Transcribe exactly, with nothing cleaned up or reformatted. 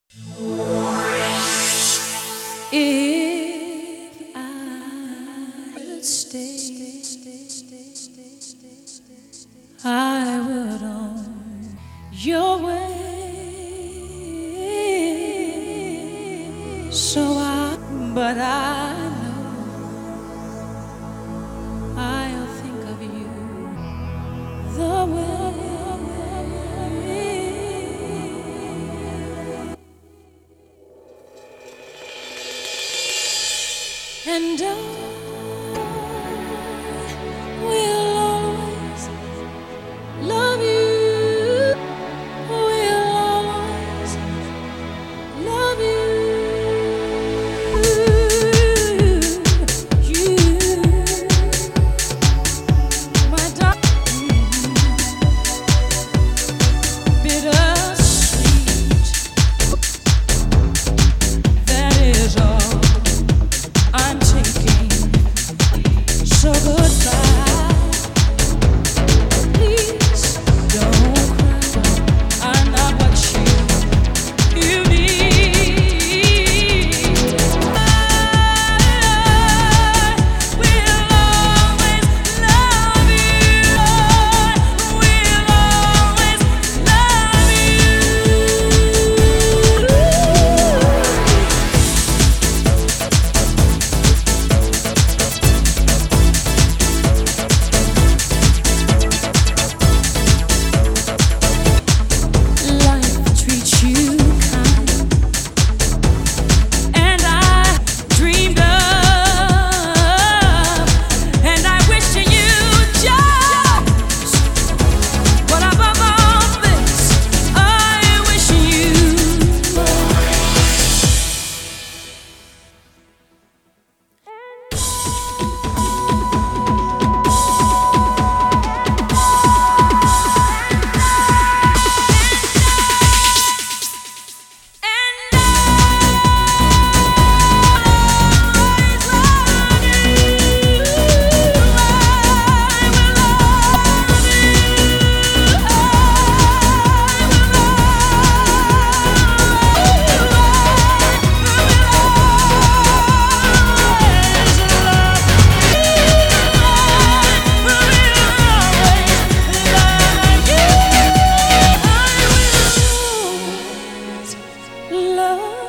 If I could stay, I would own your way. So I, but I know I'll think of you the way. And I will always love you. Will always love you. You, my darling, bittersweet. That is all I'm taking. So goodbye. Please don't cry. I'm not what you you need. I will always love you. I will always love Life treats you kind, and I dreamed of, and I wish you just. But above all this, I wish you love.